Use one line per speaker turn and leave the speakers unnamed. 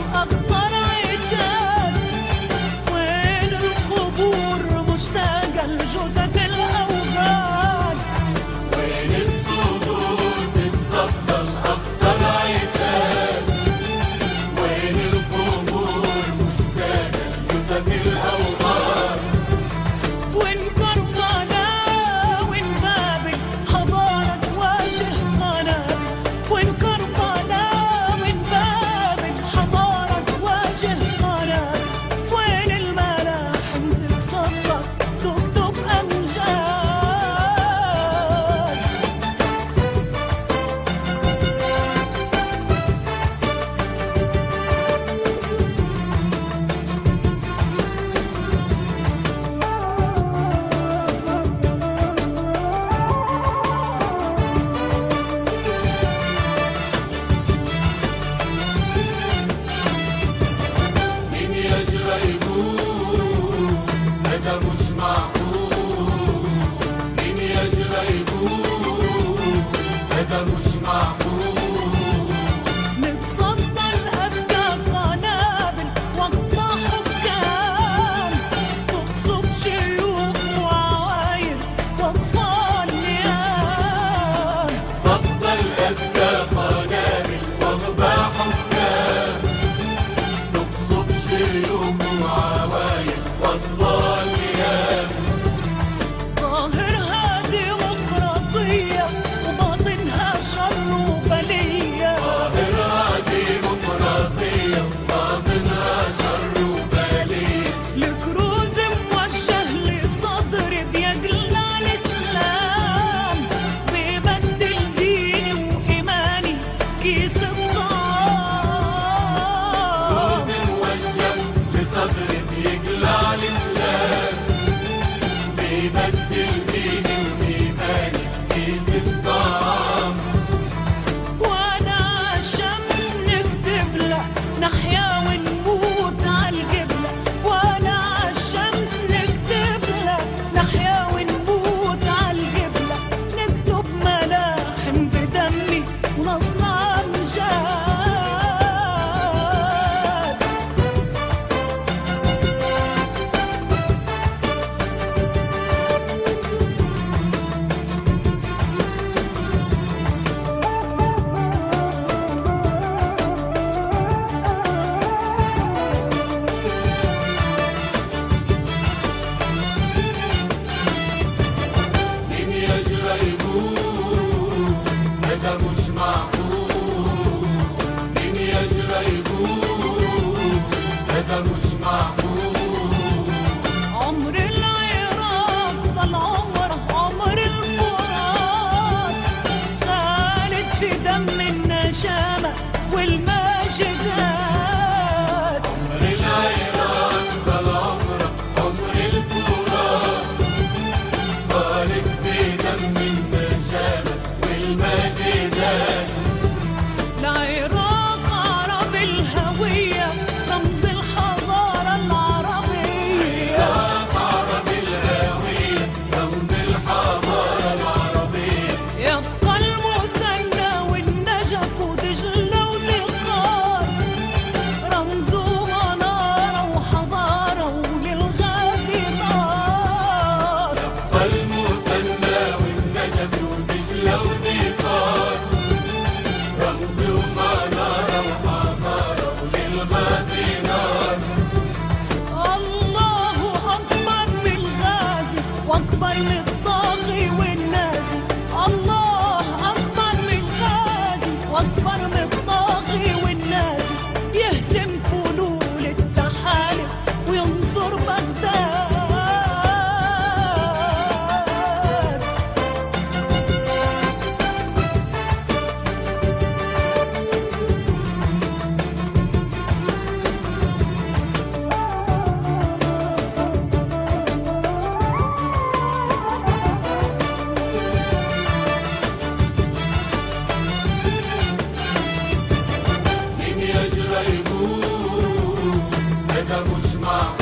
أخطر عتاب. وين القبور مشتاقة لجثث الأوغاد.
وين الصدور تتفضل أخطر عتاب. وين القبور مشتاقة لجثث الأوغاد.
وين كربلاء وين بابل حضارة تواجه قنابل. وين كربلاء وين بابل حضارة تواجه قنابل. وين الملاحم تتصدق تكتب أمجاد.
مين يجرى يقول هذا مش معقول. مين يجرى يقول هذا مش معقول.
نتصدى لأبكى قنابل واقطع حكام. تقصف شيوخ وعواير وأطفال نيام.
فضل أذكى قنابل واغبى حكام. تقصف شيوخ وعواير واطفال نيام.
ظاهرها ديمقراطية وباطنها شر وبلية.
ظاهرها ديمقراطية باطنها شر وبلية.
الكروز موجه لصدري بيقلع الإسلام. بيبدل ديني وإيماني كيس الطعام.
روز موجه لصدري بيقلع الإسلام. بيبدل ديني وإيماني كيس الطعام.
وانا عالشمس نكتب له نحيا ونموت عالقبلة. وانا عالشمس نكتب له نحيا ونموت عالقبلة. نكتب ملاحم بدمي ونصنع أمجاد.
مين يجرى يقول هذا مش معقول. مين يجرى يقول هذا مش معقول.
عمر العراق ضل عمره عمر الفرات. خالد في دم النشامة والماجدات.
عمر العراق ضل عمره عمر الفرات. خالد في دم النشامة والمجدات.
العراق عرب الهوية رمز الحضارة العربية.
العراق عرب الهوية رمز الحضارة العربية.
يبقى المثنى والنجف ودجلة وذقار. رمزه منارة وحضارة وللغازي نار.
يبقى المثنى والنجف ودجلة وذقار. رمز ومنارة وحضارة وللغازي نار.
الله أكبر من الغازي وأكبر من الطاغي والنازي. الله أكبر من الغازي وأكبر من الطاغي والنازي. يهزم فلول التحالف وينصر بغداد.
مين يجرى يقول هذا مش معقول.